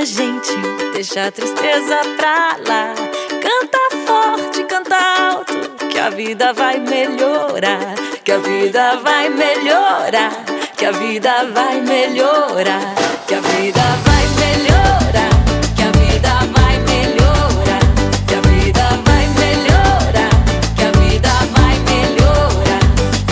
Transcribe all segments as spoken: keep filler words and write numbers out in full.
minha gente, deixa a tristeza pra lá. Canta forte, canta alto, que a vida vai melhorar. Que a vida vai melhorar. Que a vida vai melhorar. Que a vida vai melhorar. Que a vida vai melhorar. Que a vida vai melhorar. Que a vida vai melhorar.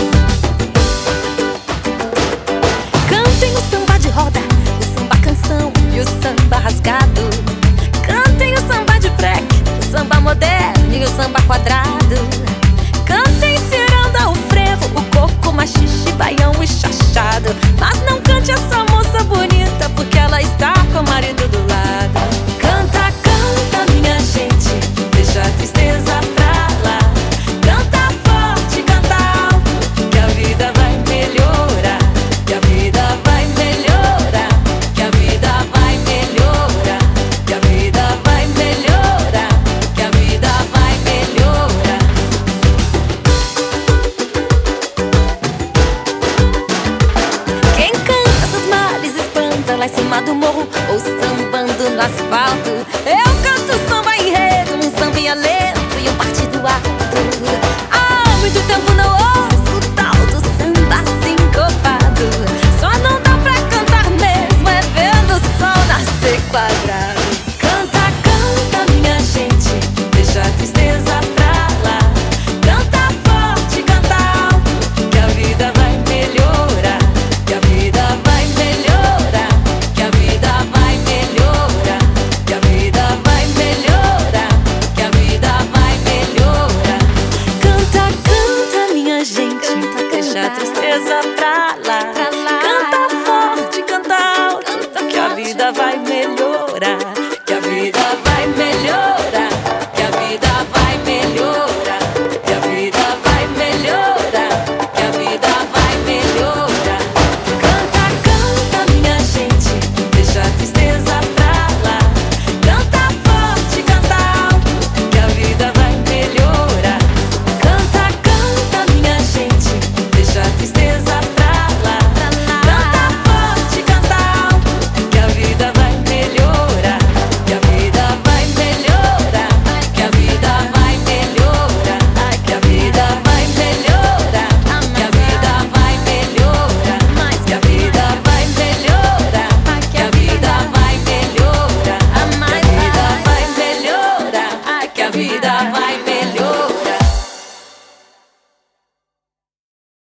Cantem o samba de roda, o samba canção e o samba rasgado. Cantem o samba de break, o samba moderno e o samba quadrado. Cantem ciranda, o frevo, o coco, machixe, baião e chachado. Mas não cante essa moça bonita, porque ela está com o marido do lado. Canta, canta, minha gente, deixa a tristeza pra lá. Canta forte, canta alto, que a vida vai melhorar. Que a vida vai melhorar. Que a vida vai melhorar. Que a vida vai melhorar. Que a vida vai melhorar. Quem canta essas males espanta lá em cima do morro ou sambando no asfalto. Eu canto samba enredo, um sambinha lento e um partido alto. Há muito tempo não ouço o tal do samba sincopado. Só não dá pra cantar mesmo é vendo o sol nascer quadrado. Canta, canta, minha gente, deixa a tristeza pra lá. Canta forte, canta alto, que a vida vai melhorar. Que a vida vai melhorar. Que a vida vai melhorar. Que a vida vai melhorar. Que a vida vai melhorar. Canta, canta, minha gente, deixa a tristeza pra lá. Canta forte, canta alto, que a vida vai melhorar.